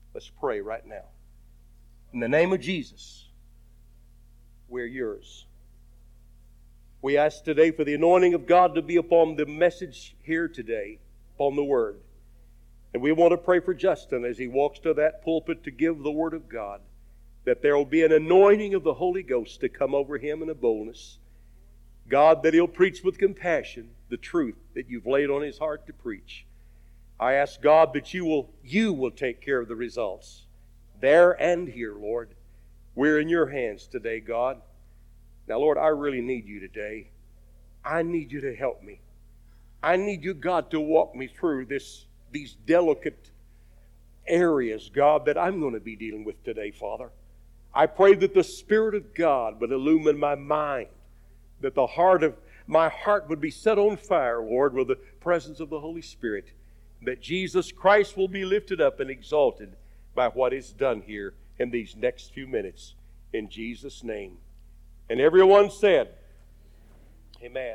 Let's pray right now. In the name of Jesus, we're yours. We ask today for the anointing of God to be upon the message here today, upon the Word. And we want to pray for Justin as he walks to that pulpit to give the Word of God, that there will be an anointing of the Holy Ghost to come over him in a boldness. God, that he'll preach with compassion the truth that you've laid on his heart to preach. I ask God that you will take care of the results there and here, Lord. We're in your hands today, God. Now, Lord, I really need you today. I need you to help me. I need you, God, to walk me through these delicate areas, God, that I'm going to be dealing with today, Father. I pray that the Spirit of God would illumine my mind, that my heart would be set on fire, Lord, with the presence of the Holy Spirit, that Jesus Christ will be lifted up and exalted by what is done here in these next few minutes. In Jesus' name. And everyone said, Amen.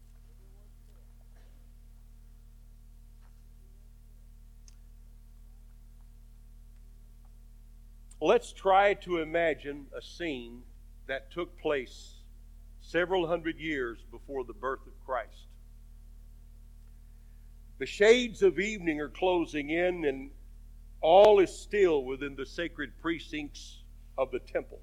Let's try to imagine a scene that took place several hundred years before the birth of Christ. The shades of evening are closing in, and all is still within the sacred precincts of the temple.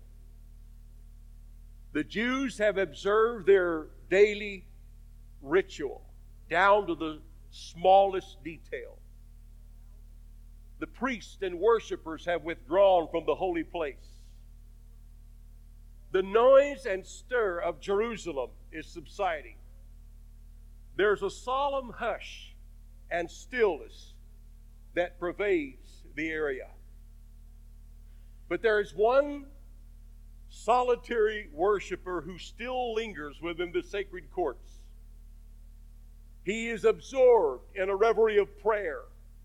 The Jews have observed their daily ritual down to the smallest detail. The priests and worshipers have withdrawn from the holy place. The noise and stir of Jerusalem is subsiding. There's a solemn hush and stillness that pervades the area. But there is one solitary worshiper who still lingers within the sacred courts. He is absorbed in a reverie of prayer.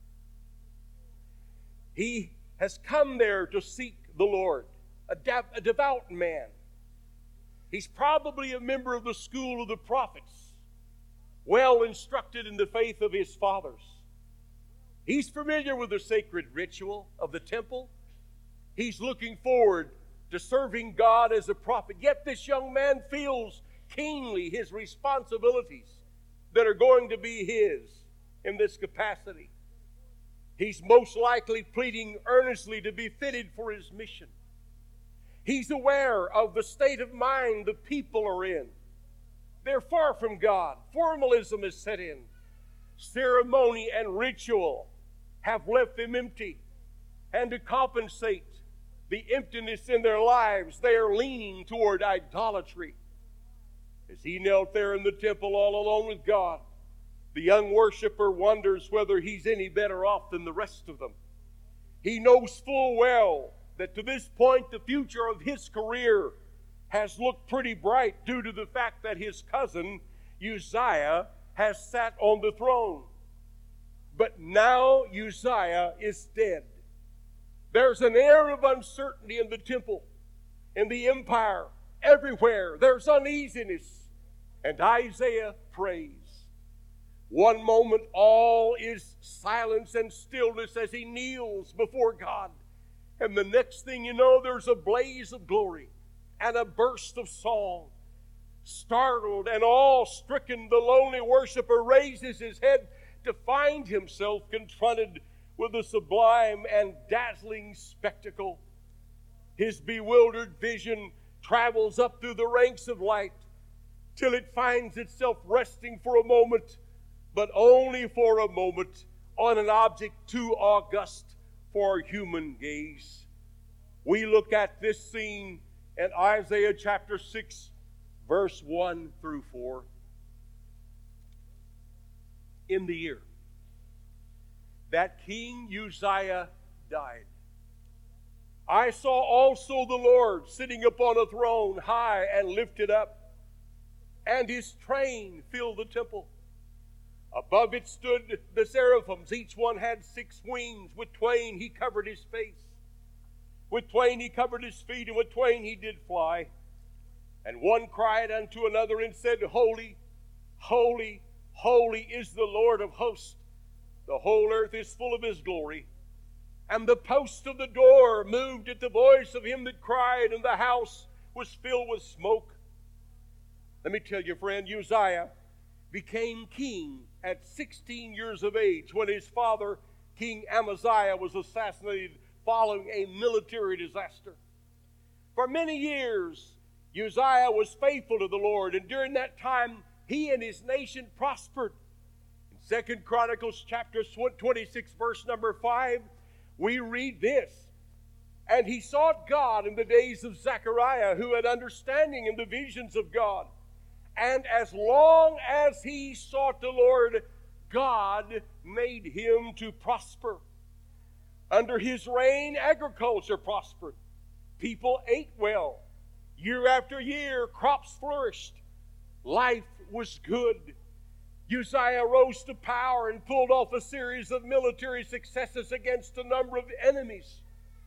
He has come there to seek the Lord, a devout man. He's probably a member of the school of the prophets, well instructed in the faith of his fathers. He's familiar with the sacred ritual of the temple. He's looking forward to serving God as a prophet. Yet this young man feels keenly his responsibilities that are going to be his in this capacity. He's most likely pleading earnestly to be fitted for his mission. He's aware of the state of mind the people are in. They're far from God. Formalism is set in. Ceremony and ritual have left them empty. And to compensate the emptiness in their lives, they are leaning toward idolatry. As he knelt there in the temple all alone with God, the young worshiper wonders whether he's any better off than the rest of them. He knows full well that to this point the future of his career has looked pretty bright due to the fact that his cousin Uzziah has sat on the throne. But now Uzziah is dead. There's an air of uncertainty in the temple, in the empire, everywhere. There's uneasiness. And Isaiah prays. One moment all is silence and stillness as he kneels before God. And the next thing you know, there's a blaze of glory and a burst of song. Startled and awe-stricken, the lonely worshiper raises his head to find himself confronted with a sublime and dazzling spectacle. His bewildered vision travels up through the ranks of light till it finds itself resting for a moment, but only for a moment, on an object too august for human gaze. We look at this scene in Isaiah chapter 6, verse 1 through 4. In the year that King Uzziah died, I saw also the Lord sitting upon a throne high and lifted up, and his train filled the temple. Above it stood the seraphims. Each one had 6 wings. With twain he covered his face. With twain he covered his feet, and with twain he did fly. And one cried unto another and said, Holy, holy, holy is the Lord of hosts. The whole earth is full of his glory. And the post of the door moved at the voice of him that cried, and the house was filled with smoke. Let me tell you, friend, Uzziah became king at 16 years of age when his father, King Amaziah, was assassinated following a military disaster. For many years, Uzziah was faithful to the Lord, and during that time, he and his nation prospered. In 2 Chronicles chapter 26, verse number 5, we read this: "And he sought God in the days of Zechariah, who had understanding in the visions of God. And as long as he sought the Lord, God made him to prosper." Under his reign, agriculture prospered. People ate well. Year after year, crops flourished. Life was good. Uzziah rose to power and pulled off a series of military successes against a number of enemies.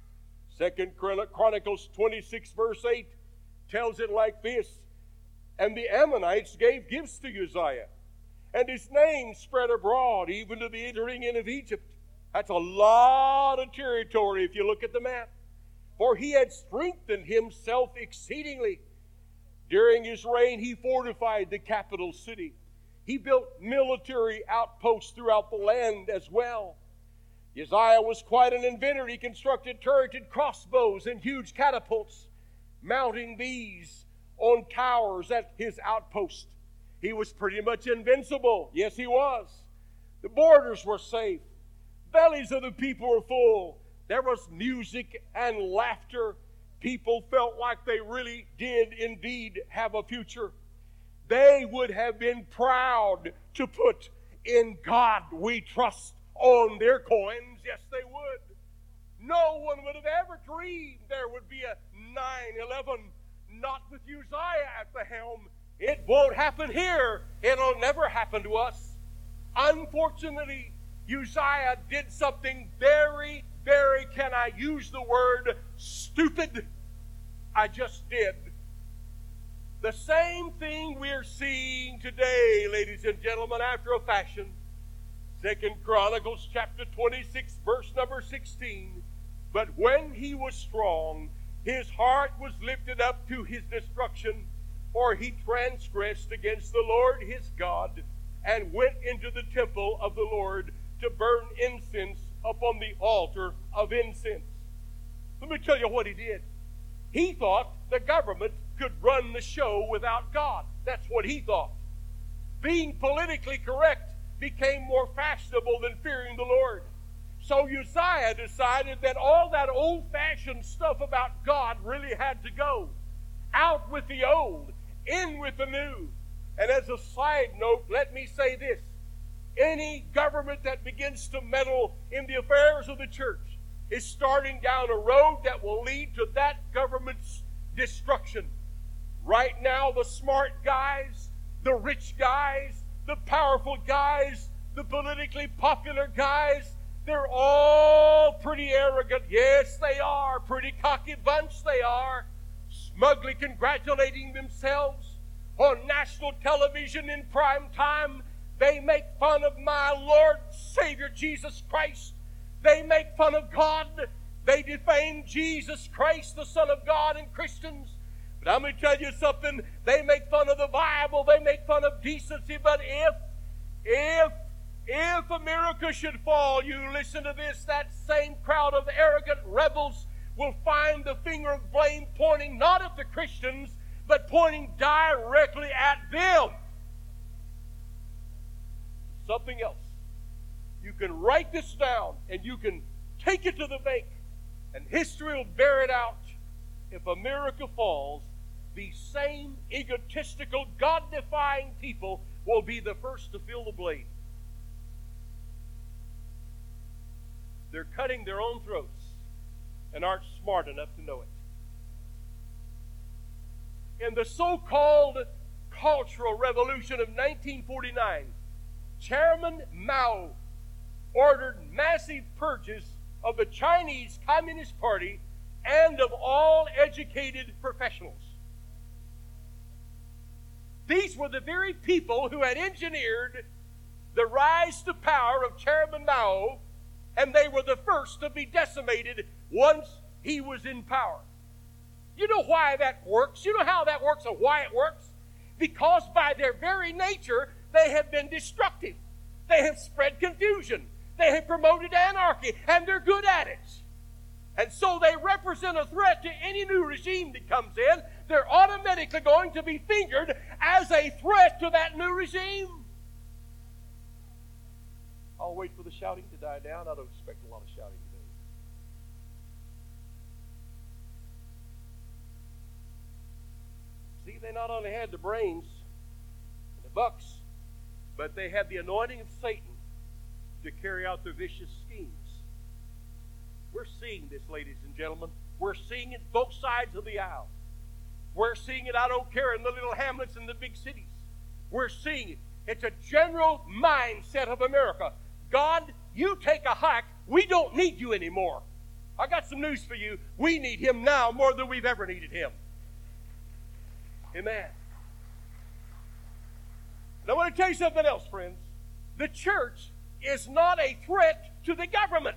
2 Chronicles 26, verse 8 tells it like this: "And the Ammonites gave gifts to Uzziah, and his name spread abroad, even to the entering in of Egypt." That's a lot of territory if you look at the map. "For he had strengthened himself exceedingly." During his reign, he fortified the capital city. He built military outposts throughout the land as well. Uzziah was quite an inventor. He constructed turreted crossbows and huge catapults, mounting these on towers at his outpost. He was pretty much invincible. Yes, he was. The borders were safe. Bellies of the people were full. There was music and laughter. People felt like they really did indeed have a future. They would have been proud to put "In God We Trust" on their coins. Yes, they would. No one would have ever dreamed there would be a 9/11, not with Uzziah at the helm. It won't happen here. It'll never happen to us. Unfortunately, Uzziah did something very, can I use the word, stupid? I just did. The same thing we're seeing today, ladies and gentlemen, after a fashion. 2 Chronicles chapter 26, verse number 16. "But when he was strong, his heart was lifted up to his destruction, for he transgressed against the Lord his God, and went into the temple of the Lord to burn incense upon the altar of incense." Let me tell you what he did. He thought the government could run the show without God. That's what he thought. Being politically correct became more fashionable than fearing the Lord. So Uzziah decided that all that old-fashioned stuff about God really had to go. Out with the old, in with the new. And as a side note, let me say this: any government that begins to meddle in the affairs of the church is starting down a road that will lead to that government's destruction. Right now, the smart guys, the rich guys, the powerful guys, the politically popular guys, they're all pretty arrogant. Yes, they are. Pretty cocky bunch they are. Smugly congratulating themselves on national television in prime time. They make fun of my Lord Savior Jesus Christ. They make fun of God. They defame Jesus Christ, the Son of God, and Christians. But I'm going to tell you something. They make fun of the Bible. They make fun of decency. But if America should fall, you listen to this, that same crowd of arrogant rebels will find the finger of blame pointing not at the Christians, but pointing directly at them. Something else. You can write this down and you can take it to the bank, and history will bear it out. If America falls, the same egotistical, God-defying people will be the first to feel the blame. They're cutting their own throats and aren't smart enough to know it. In the so-called Cultural Revolution of 1949, Chairman Mao ordered massive purges of the Chinese Communist Party and of all educated professionals. These were the very people who had engineered the rise to power of Chairman Mao and they were the first to be decimated once he was in power. You know why that works? You know how that works and why it works? Because by their very nature, they have been destructive. They have spread confusion. They have promoted anarchy, and they're good at it. And so they represent a threat to any new regime that comes in. They're automatically going to be fingered as a threat to that new regime. I'll wait for the shouting to die down. I don't expect a lot of shouting today. See, they not only had the brains and the bucks, but they had the anointing of Satan to carry out their vicious schemes. We're seeing this, ladies and gentlemen. We're seeing it both sides of the aisle. We're seeing it, I don't care, in the little hamlets and the big cities. We're seeing it. It's a general mindset of America. God, you take a hike. We don't need you anymore. I got some news for you. We need him now more than we've ever needed him. Amen. And I want to tell you something else, friends. The church is not a threat to the government.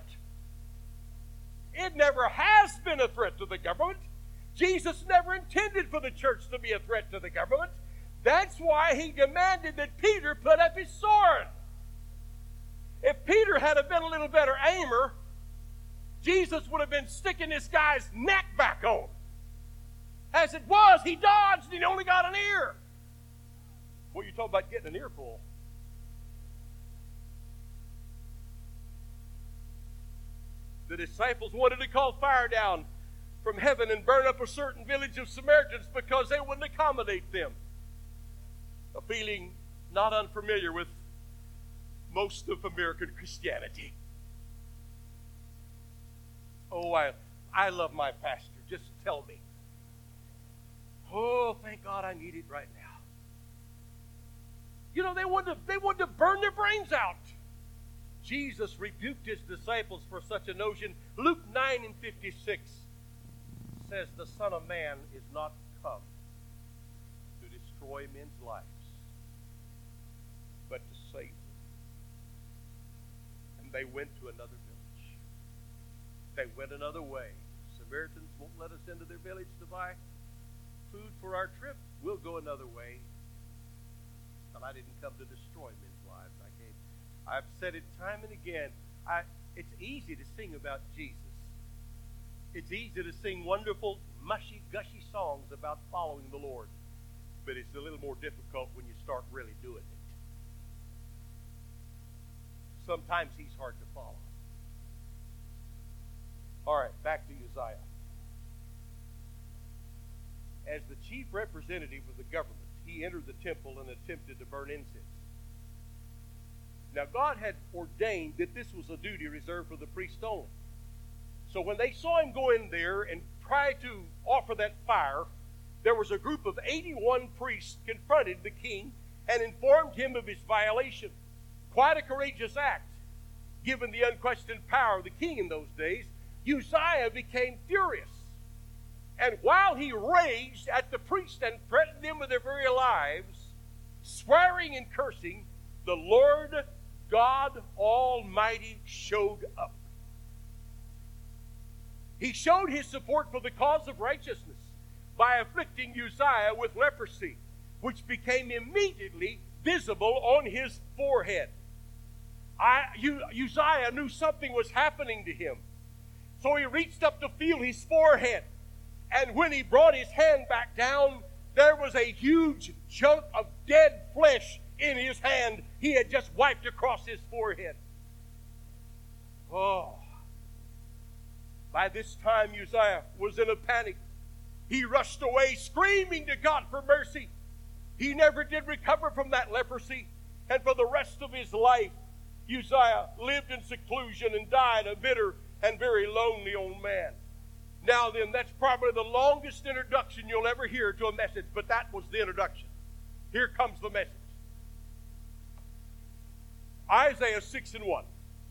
It never has been a threat to the government. Jesus never intended for the church to be a threat to the government. That's why he demanded that Peter put up his sword. If Peter had been a little better aimer, Jesus would have been sticking this guy's neck back on. As it was, he dodged and he only got an ear. Well, you talk about getting an earful. The disciples wanted to call fire down from heaven and burn up a certain village of Samaritans because they wouldn't accommodate them. A feeling not unfamiliar with most of American Christianity. Oh, I love my pastor. Just tell me. Oh, thank God I need it right now. You know, they wanted to burn their brains out. Jesus rebuked his disciples for such a notion. Luke 9:56 says, "The Son of Man is not come to destroy men's lives, but to save them." And they went to another village. They went another way. Samaritans won't let us into their village to buy food for our trip. We'll go another way. But I didn't come to destroy men's lives. I've said it time and again. It's easy to sing about Jesus. It's easy to sing wonderful, mushy, gushy songs about following the Lord. But it's a little more difficult when you start really doing it. Sometimes he's hard to follow. All right, back to Uzziah. As the chief representative of the government, he entered the temple and attempted to burn incense. Now, God had ordained that this was a duty reserved for the priest only. So when they saw him go in there and try to offer that fire, there was a group of 81 priests confronted the king and informed him of his violation. Quite a courageous act, given the unquestioned power of the king in those days. Uzziah became furious. And while he raged at the priests and threatened them with their very lives, swearing and cursing, the Lord God Almighty showed up. He showed his support for the cause of righteousness by afflicting Uzziah with leprosy, which became immediately visible on his forehead. Uzziah knew something was happening to him. So he reached up to feel his forehead. And when he brought his hand back down, there was a huge chunk of dead flesh in his hand he had just wiped across his forehead. Oh. By this time, Uzziah was in a panic. He rushed away, screaming to God for mercy. He never did recover from that leprosy. And for the rest of his life, Uzziah lived in seclusion and died a bitter and very lonely old man. Now then, that's probably the longest introduction you'll ever hear to a message, but that was the introduction. Here comes the message. Isaiah 6:1.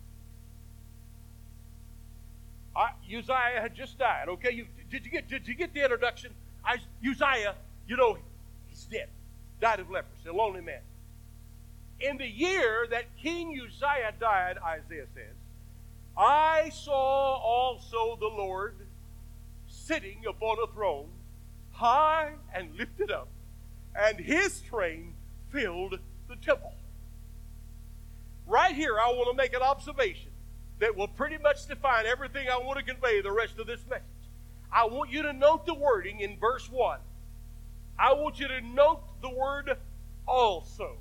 Uzziah had just died. Okay, did you get the introduction? Uzziah, he's dead, died of leprosy, a lonely man. In the year that King Uzziah died, Isaiah says, I saw also the Lord sitting upon a throne, high and lifted up, and his train filled the temple. Right here, I want to make an observation that will pretty much define everything I want to convey the rest of this message. I want you to note the wording in verse 1. I want you to note the word also.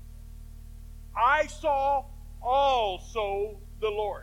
I saw also the Lord.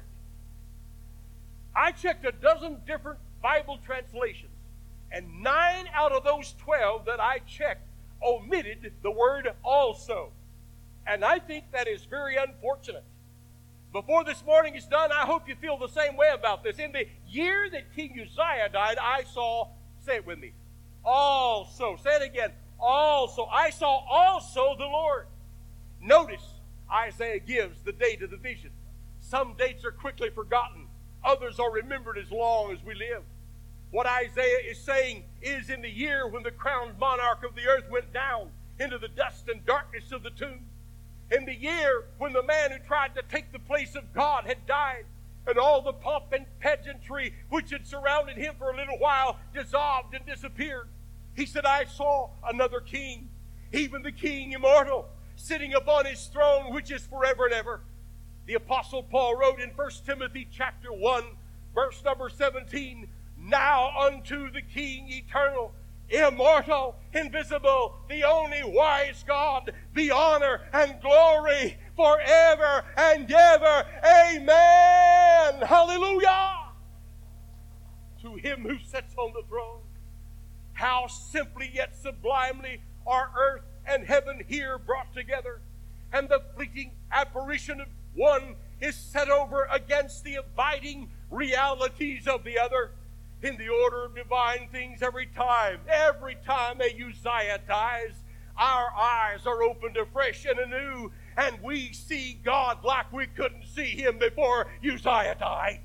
I checked a dozen different Bible translations, and 9 out of those 12 that I checked omitted the word also. And I think that is very unfortunate. Before this morning is done, I hope you feel the same way about this. In the year that King Uzziah died, I saw, say it with me, also. Say it again, also. I saw also the Lord. Notice, Isaiah gives the date of the vision. Some dates are quickly forgotten. Others are remembered as long as we live. What Isaiah is saying is in the year when the crowned monarch of the earth went down into the dust and darkness of the tomb. In the year when the man who tried to take the place of God had died, and all the pomp and pageantry which had surrounded him for a little while dissolved and disappeared. He said, I saw another king, even the king immortal, sitting upon his throne which is forever and ever. The Apostle Paul wrote in 1 Timothy chapter 1, verse number 17, now unto the King eternal, immortal, invisible, the only wise God, be honor and glory forever and ever. Amen. Hallelujah. To him who sits on the throne. How simply yet sublimely are earth and heaven here brought together, and the fleeting apparition of one is set over against the abiding realities of the other. In the order of divine things, every time a Uzziah dies, our eyes are opened afresh and anew, and we see God like we couldn't see him before Uzziah died.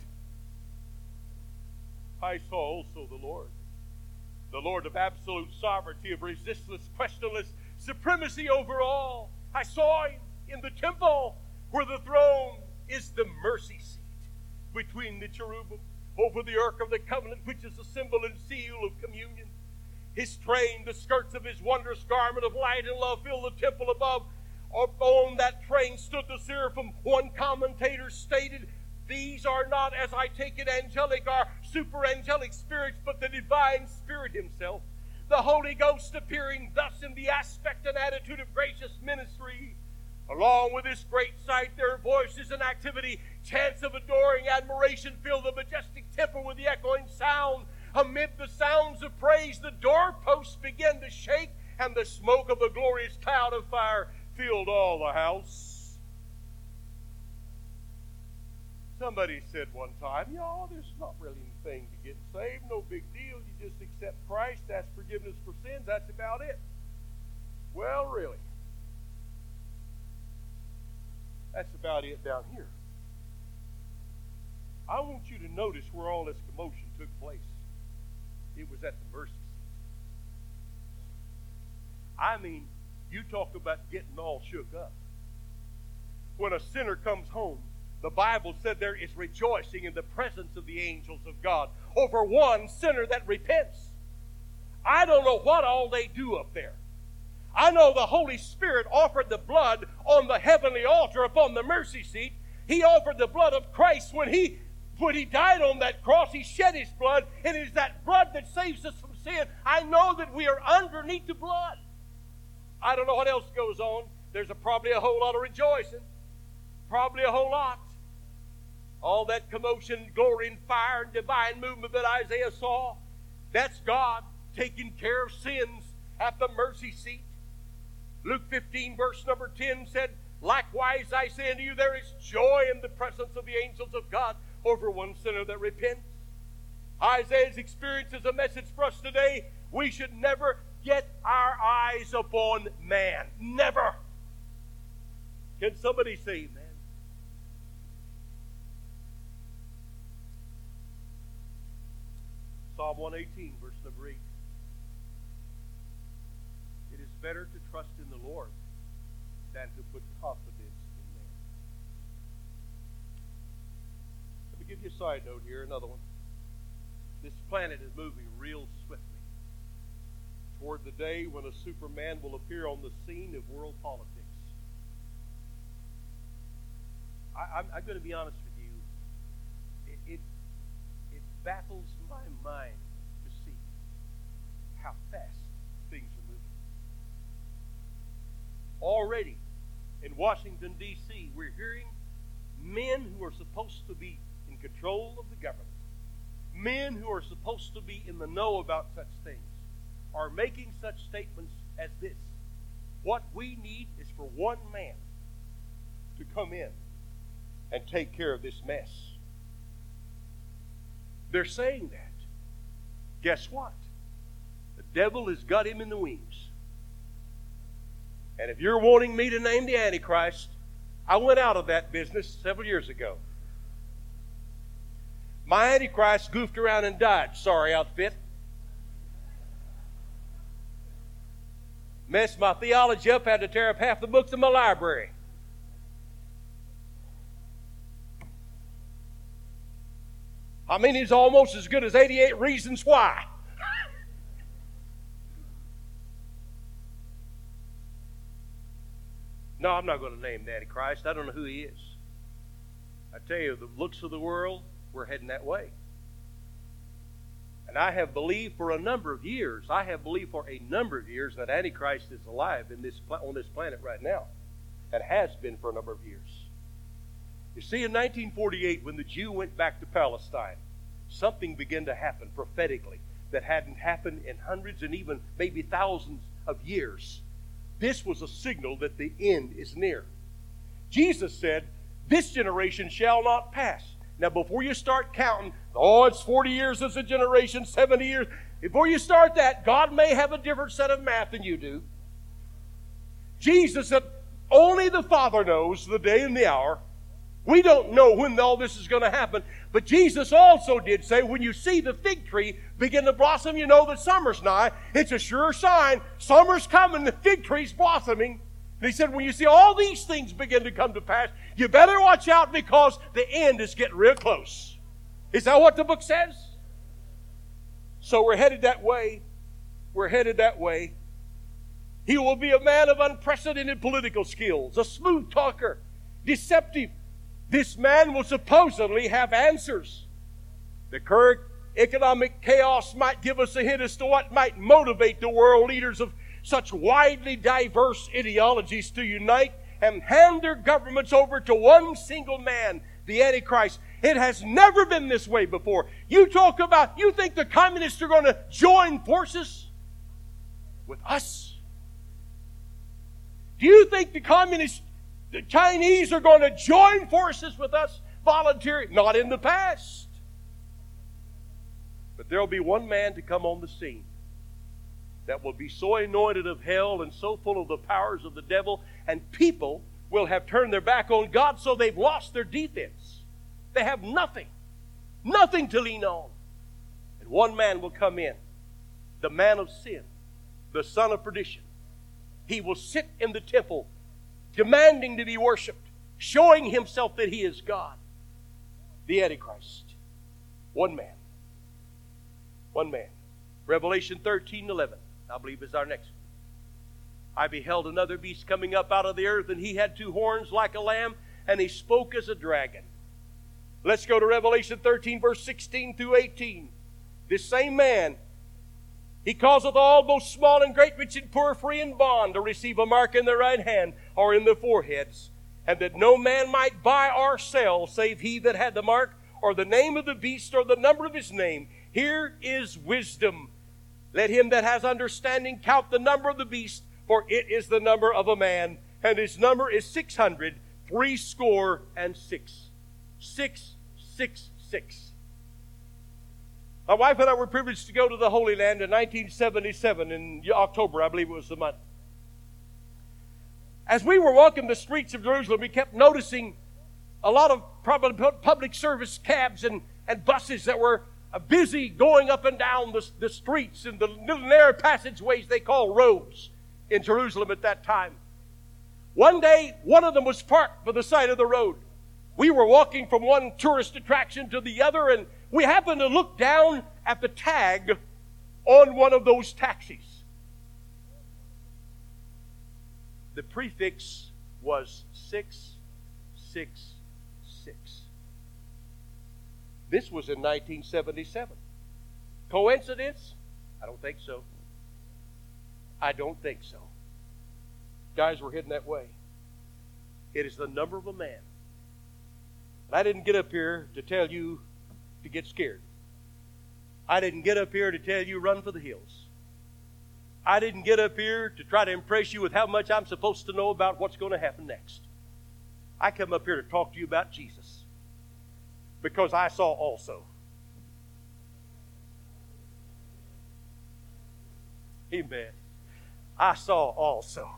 I saw also the Lord of absolute sovereignty, of resistless, questionless supremacy over all. I saw him in the temple where the throne is the mercy seat between the cherubim, over the ark of the covenant, which is the symbol and seal of communion. His train, the skirts of his wondrous garment of light and love, filled the temple above. On that train stood the seraphim. One commentator stated, these are not, as I take it, angelic or super-angelic spirits, but the divine Spirit himself, the Holy Ghost appearing thus in the aspect and attitude of gracious ministry. Along with this great sight, their voices and activity, chants of adoring admiration filled the majestic temple with the echoing sound. Amid the sounds of praise, the doorposts began to shake, and the smoke of a glorious cloud of fire filled all the house. Somebody said one time, there's not really anything to get saved, no big deal. You just accept Christ, ask forgiveness for sins, that's about it. Well, really. That's about it down here. I want you to notice where all this commotion took place. It was at the mercy seat. I mean, you talk about getting all shook up. When a sinner comes home, the Bible said there is rejoicing in the presence of the angels of God over one sinner that repents. I don't know what all they do up there. I know the Holy Spirit offered the blood on the heavenly altar upon the mercy seat. He offered the blood of Christ when he died on that cross. He shed his blood, and it is that blood that saves us from sin. I know that we are underneath the blood. I don't know what else goes on. There's probably a whole lot of rejoicing. Probably a whole lot. All that commotion, glory and fire and divine movement that Isaiah saw, that's God taking care of sins at the mercy seat. Luke 15, verse number 10 said, likewise I say unto you, there is joy in the presence of the angels of God over one sinner that repents. Isaiah's experience is a message for us today. We should never get our eyes upon man. Never. Can somebody say amen? Psalm 118, verse number 8. It is better to trust in the Lord than to put confidence in man. Let me give you a side note here, another one. This planet is moving real swiftly toward the day when a Superman will appear on the scene of world politics. I'm going to be honest with you. It baffles my mind to see how fast things are moving. Already in Washington, D.C., we're hearing men who are supposed to be in control of the government, men who are supposed to be in the know about such things, are making such statements as this. What we need is for one man to come in and take care of this mess. They're saying that. Guess what? The devil has got him in the wings. And if you're wanting me to name the Antichrist, I went out of that business several years ago. My Antichrist goofed around and died. Sorry, outfit. Messed my theology up, had to tear up half the books in my library. I mean, he's almost as good as 88 Reasons Why. No, I'm not going to name the Antichrist. I don't know who he is. I tell you, the looks of the world, we're heading that way. And I have believed for a number of years that Antichrist is alive on this planet right now. And has been for a number of years. You see, in 1948, when the Jew went back to Palestine, something began to happen prophetically that hadn't happened in hundreds and even maybe thousands of years. This was a signal that the end is near. Jesus said, "This generation shall not pass." Now, before you start counting, it's 40 years as a generation, 70 years. Before you start that, God may have a different set of math than you do. Jesus said, only the Father knows the day and the hour. We don't know when all this is going to happen. But Jesus also did say, when you see the fig tree begin to blossom, you know that summer's nigh. It's a sure sign. Summer's coming, the fig tree's blossoming. And he said, when you see all these things begin to come to pass, you better watch out because the end is getting real close. Is that what the book says? So we're headed that way. We're headed that way. He will be a man of unprecedented political skills, a smooth talker, deceptive. This man will supposedly have answers. The current economic chaos might give us a hint as to what might motivate the world leaders of such widely diverse ideologies to unite and hand their governments over to one single man, the Antichrist. It has never been this way before. You think the communists are going to join forces with us? Do you think the Chinese are going to join forces with us voluntarily? Not in the past. But there will be one man to come on the scene that will be so anointed of hell and so full of the powers of the devil, and people will have turned their back on God, so they've lost their defense. They have nothing to lean on. And one man will come in, the man of sin, the son of perdition. He will sit in the temple demanding to be worshipped, showing himself that he is God. The Antichrist. One man. One man. Revelation 13:11, I believe, is our next one. I beheld another beast coming up out of the earth, and he had 2 horns like a lamb, and he spoke as a dragon. Let's go to Revelation 13, verse 16 through 18. This same man, he causeth all, both small and great, rich and poor, free and bond, to receive a mark in their right hand or in their foreheads, and that no man might buy or sell, save he that had the mark, or the name of the beast, or the number of his name. Here is wisdom. Let him that has understanding count the number of the beast, for it is the number of a man, and his number is 666. 666. My wife and I were privileged to go to the Holy Land in 1977, in October, I believe it was the month. As we were walking the streets of Jerusalem, we kept noticing a lot of public service cabs and buses that were busy going up and down the streets and the little narrow passageways they call roads in Jerusalem at that time. One day, one of them was parked by the side of the road. We were walking from one tourist attraction to the other, and we happened to look down at the tag on one of those taxis. The prefix was 666. This was in 1977. Coincidence? I don't think so. I don't think so. Guys, we're heading that way. It is the number of a man. And I didn't get up here to tell you to get scared. I didn't get up here to tell you run for the hills. I didn't get up here to try to impress you with how much I'm supposed to know about what's going to happen next. I come up here to talk to you about Jesus. Because I saw also. Amen. I saw also.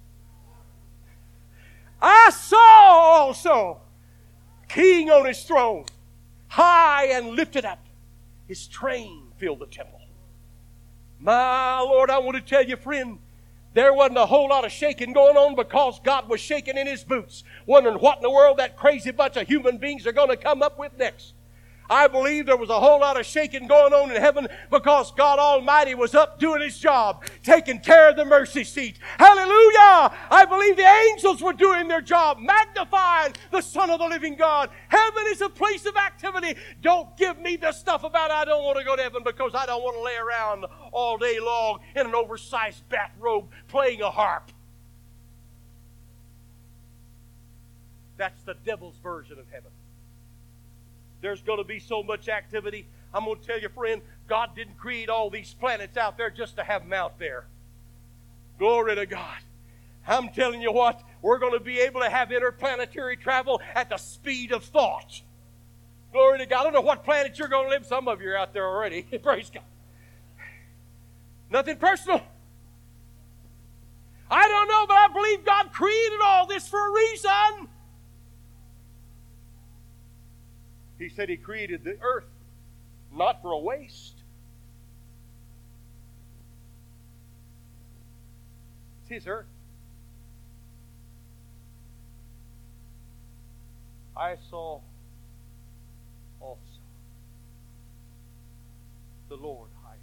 I saw also King on his throne, high and lifted up. His train filled the temple. My Lord, I want to tell you, friend, there wasn't a whole lot of shaking going on because God was shaking in His boots, wondering what in the world that crazy bunch of human beings are going to come up with next. I believe there was a whole lot of shaking going on in heaven because God Almighty was up doing His job, taking care of the mercy seat. Hallelujah! I believe the angels were doing their job, magnifying the Son of the living God. Heaven is a place of activity. Don't give me the stuff about I don't want to go to heaven because I don't want to lay around all day long in an oversized bathrobe playing a harp. That's the devil's version of heaven. There's going to be so much activity. I'm going to tell you, friend, God didn't create all these planets out there just to have them out there. Glory to God. I'm telling you what, we're going to be able to have interplanetary travel at the speed of thought. Glory to God. I don't know what planet you're going to live. Some of you are out there already. Praise God. Nothing personal. I don't know, but I believe God created all this for a reason. He said He created the earth not for a waste. It's His earth. I saw also the Lord high.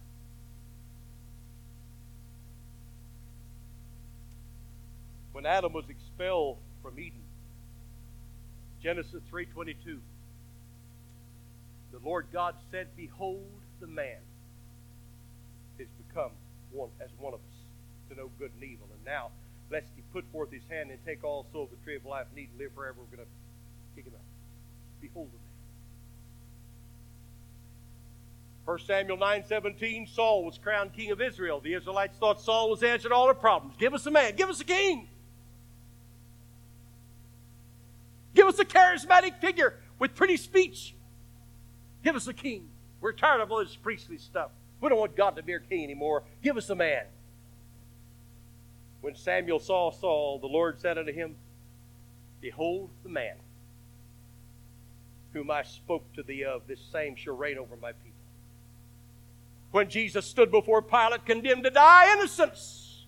When Adam was expelled from Eden, Genesis 3:22, the Lord God said, "Behold, the man is become one as one of us, to know good and evil. And now, lest he put forth his hand and take also of the tree of life and eat and live forever," we're going to kick him out. Behold the man. 1 Samuel 9:17, Saul was crowned king of Israel. The Israelites thought Saul was answered all their problems. Give us a man. Give us a king. Give us a charismatic figure with pretty speech. Give us a king. We're tired of all this priestly stuff. We don't want God to be our king anymore. Give us a man. When Samuel saw Saul, the Lord said unto him, "Behold the man whom I spoke to thee of, this same shall reign over my people." When Jesus stood before Pilate, condemned to die innocents,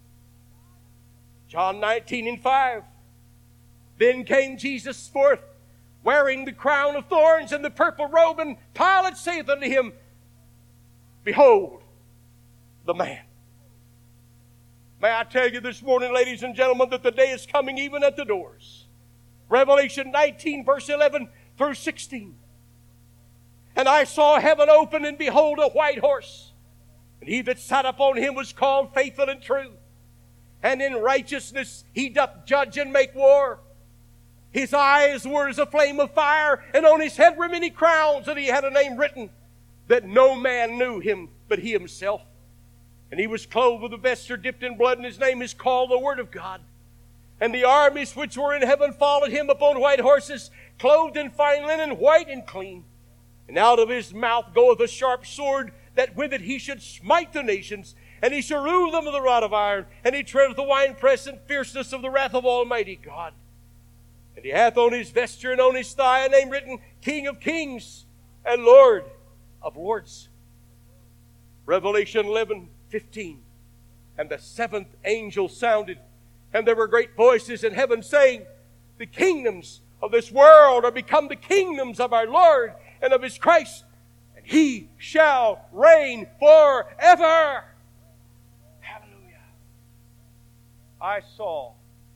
John 19:5, then came Jesus forth, wearing the crown of thorns and the purple robe, and Pilate saith unto him, "Behold the man." May I tell you this morning, ladies and gentlemen, that the day is coming even at the doors. Revelation 19, verse 11 through 16. "And I saw heaven open, and behold, a white horse. And he that sat upon him was called Faithful and True. And in righteousness he doth judge and make war. His eyes were as a flame of fire, and on his head were many crowns, and he had a name written that no man knew him but he himself. And he was clothed with a vesture dipped in blood, and his name is called the Word of God. And the armies which were in heaven followed him upon white horses, clothed in fine linen, white and clean. And out of his mouth goeth a sharp sword, that with it he should smite the nations, and he shall rule them with a rod of iron, and he treadeth the winepress and fierceness of the wrath of Almighty God. And he hath on his vesture and on his thigh a name written, King of Kings and Lord of Lords." Revelation 11:15. "And the seventh angel sounded, and there were great voices in heaven saying, The kingdoms of this world are become the kingdoms of our Lord and of His Christ, and He shall reign forever. Hallelujah. I saw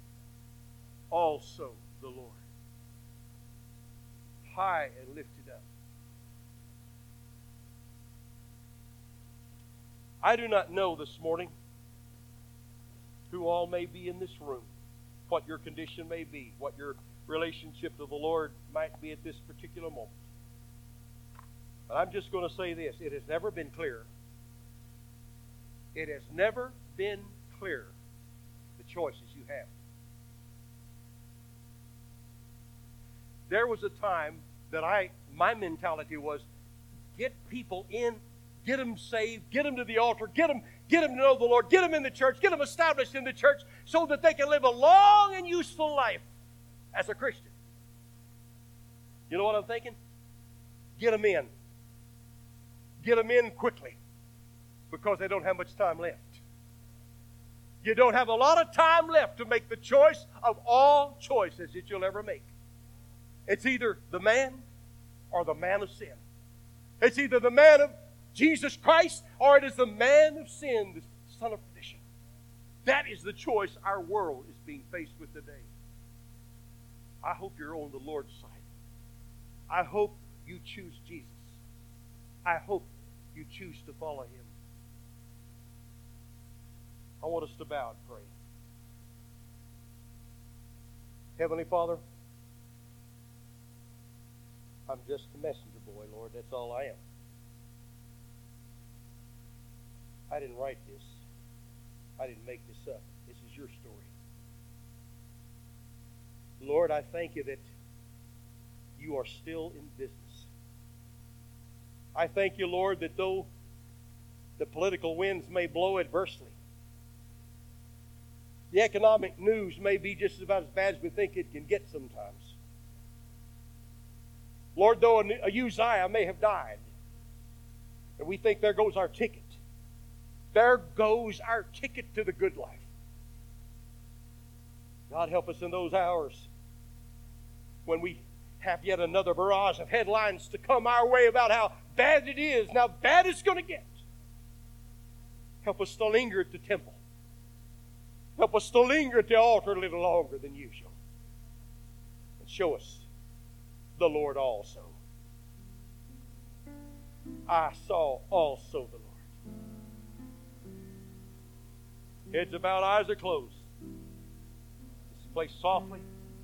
also the Lord high and lifted up. I do not know this morning who all may be in this room, what your condition may be, what your relationship to the Lord might be at this particular moment. But I'm just going to say this. It has never been clearer. It has never been clearer, the choices you have. There was a time that my mentality was, get people in, get them saved, get them to the altar, get them to know the Lord, get them in the church, get them established in the church so that they can live a long and useful life as a Christian. You know what I'm thinking? Get them in. Get them in quickly because they don't have much time left. You don't have a lot of time left to make the choice of all choices that you'll ever make. It's either the man or the man of sin. It's either the man of Jesus Christ or it is the man of sin, the son of perdition. That is the choice our world is being faced with today. I hope you're on the Lord's side. I hope you choose Jesus. I hope you choose to follow Him. I want us to bow and pray. Heavenly Father, I'm just a messenger boy, Lord. That's all I am. I didn't write this. I didn't make this up. This is your story. Lord, I thank you that you are still in business. I thank you, Lord, that though the political winds may blow adversely, the economic news may be just about as bad as we think it can get sometimes. Lord, though a Uzziah may have died, and we think there goes our ticket. There goes our ticket to the good life. God, help us in those hours when we have yet another barrage of headlines to come our way about how bad it is and how bad it's going to get. Help us to linger at the temple. Help us to linger at the altar a little longer than usual. And show us the Lord also. I saw also the Lord. Heads are bowed, eyes are closed. Let's play softly.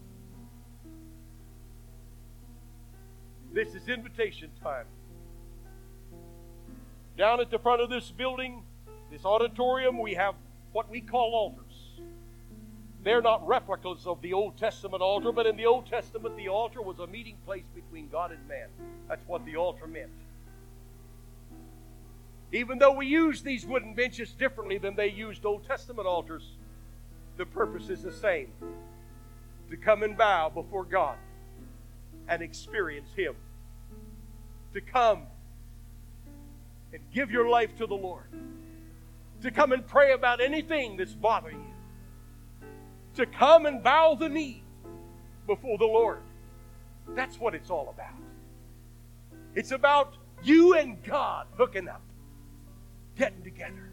This is invitation time. Down at the front of this building, this auditorium, we have what we call altars. They're not replicas of the Old Testament altar, but in the Old Testament, the altar was a meeting place between God and man. That's what the altar meant. Even though we use these wooden benches differently than they used Old Testament altars, the purpose is the same. To come and bow before God and experience Him. To come and give your life to the Lord. To come and pray about anything that's bothering you. To come and bow the knee before the Lord. That's what it's all about. It's about you and God hooking up, getting together.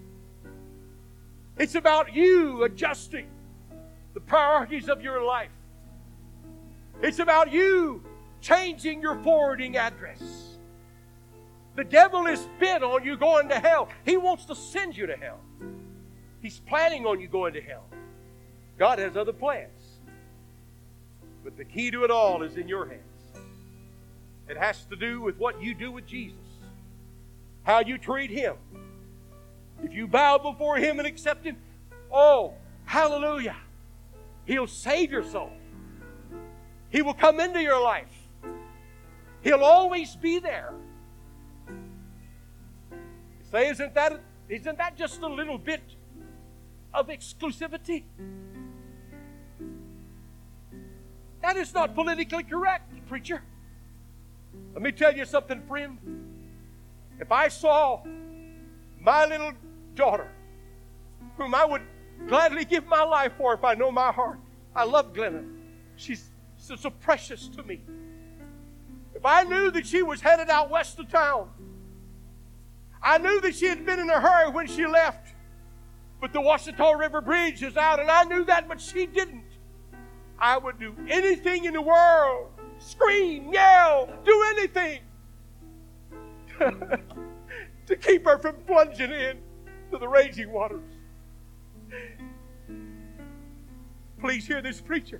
It's about you adjusting the priorities of your life. It's about you changing your forwarding address. The devil is bent on you going to hell. He wants to send you to hell. He's planning on you going to hell. God has other plans. But the key to it all is in your hands. It has to do with what you do with Jesus. How you treat Him. If you bow before Him and accept Him, oh, hallelujah. He'll save your soul. He will come into your life. He'll always be there. You say, isn't that just a little bit of exclusivity? That is not politically correct, preacher. Let me tell you something, friend. If I saw my little daughter, whom I would gladly give my life for if I know my heart. I love Glenna. She's so precious to me. If I knew that she was headed out west of town, I knew that she had been in a hurry when she left, but the Washita River Bridge is out, and I knew that, but she didn't. I would do anything in the world, scream, yell, do anything to keep her from plunging in to the raging waters. Please hear this preacher.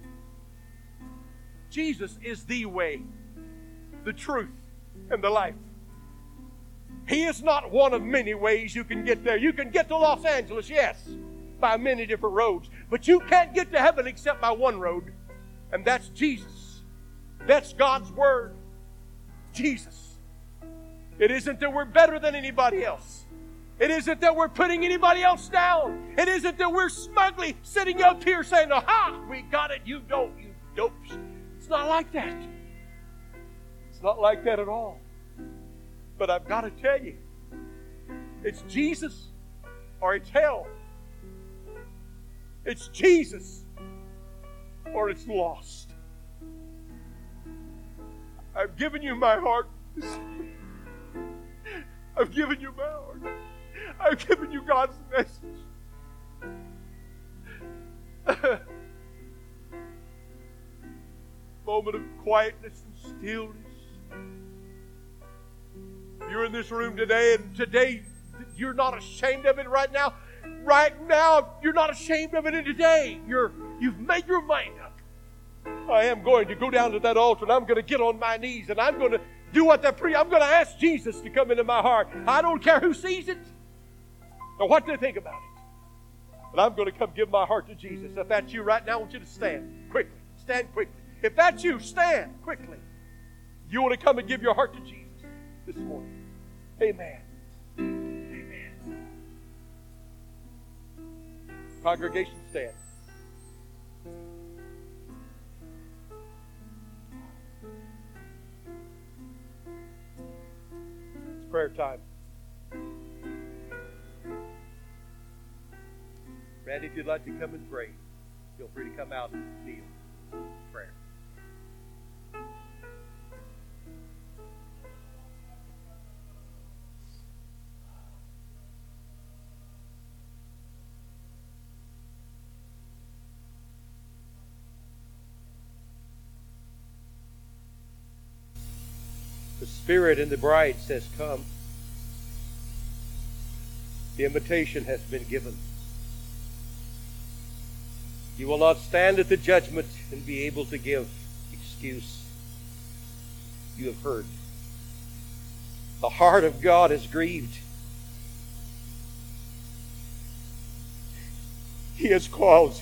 Jesus is the way, the truth, and the life. He is not one of many ways you can get there. You can get to Los Angeles, yes, by many different roads. But you can't get to heaven except by one road, and that's Jesus. That's God's Word. Jesus. It isn't that we're better than anybody else. It isn't that we're putting anybody else down. It isn't that we're smugly sitting up here saying, "Aha, we got it, you don't, you dopes." It's not like that. It's not like that at all. But I've got to tell you, it's Jesus or it's hell. It's Jesus or it's lost. I've given you my heart. I've given you my heart. I've given you God's message. Moment of quietness and stillness. You're in this room today, and today you're not ashamed of it right now. Right now, you're not ashamed of it, and today you've made your mind up. I am going to go down to that altar, and I'm going to get on my knees, and I'm going to do what I'm going to ask Jesus to come into my heart. I don't care who sees it or what they think about it. But I'm going to come give my heart to Jesus. If that's you right now, I want you to stand quickly. Stand quickly. If that's you, stand quickly. You want to come and give your heart to Jesus this morning. Amen. Amen. Congregation, stand. It's prayer time. Randy, if you'd like to come and pray, feel free to come out and kneel. Prayer. The Spirit and the bride says, "Come." The invitation has been given. You will not stand at the judgment and be able to give excuse. You have heard. The heart of God is grieved. He has called.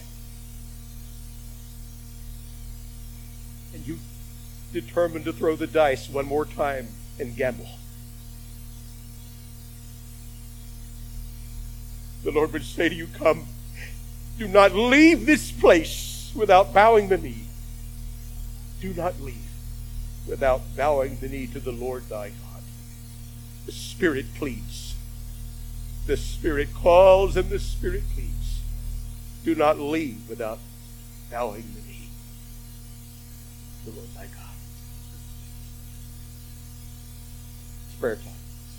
And you determined to throw the dice one more time and gamble. The Lord would say to you, "Come. Do not leave this place without bowing the knee. Do not leave without bowing the knee to the Lord thy God." The Spirit pleads. The Spirit calls and the Spirit pleads. Do not leave without bowing the knee to the Lord thy God. It's prayer time.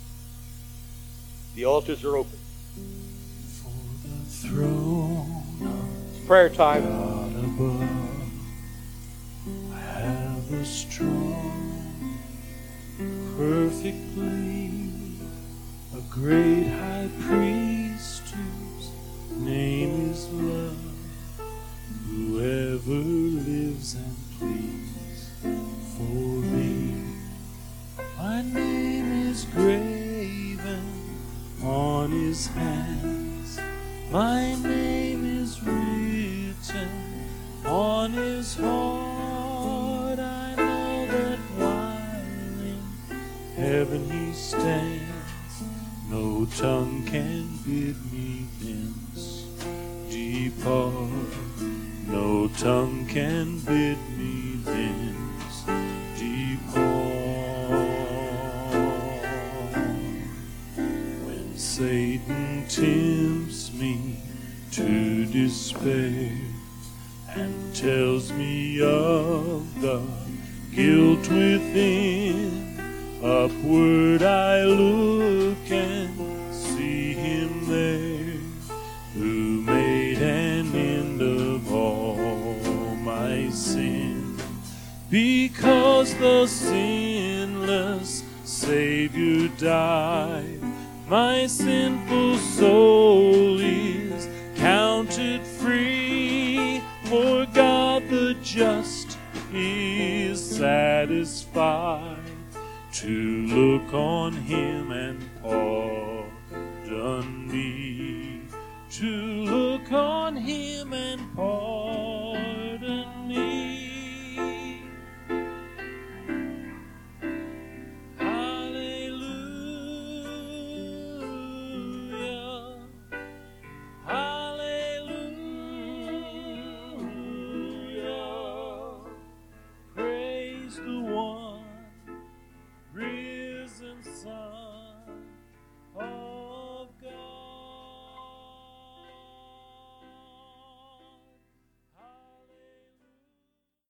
The altars are open. For the throne It's prayer time. God above, I have a strong, perfectly, a great high priest whose name is love, whoever lives and pleads for me. My name is graven on his hands, my name is written on his heart. I know that while in heaven he stands, no tongue can bid me thence depart. No tongue can bid me thence depart. When Satan tempts me to despair and tells me of the guilt within. Upward I look and see him there, who made an end of all my sin. Because the sinless Savior died, my sinful soul is counted free. For God the just is satisfied to look on him and pardon me. To look on him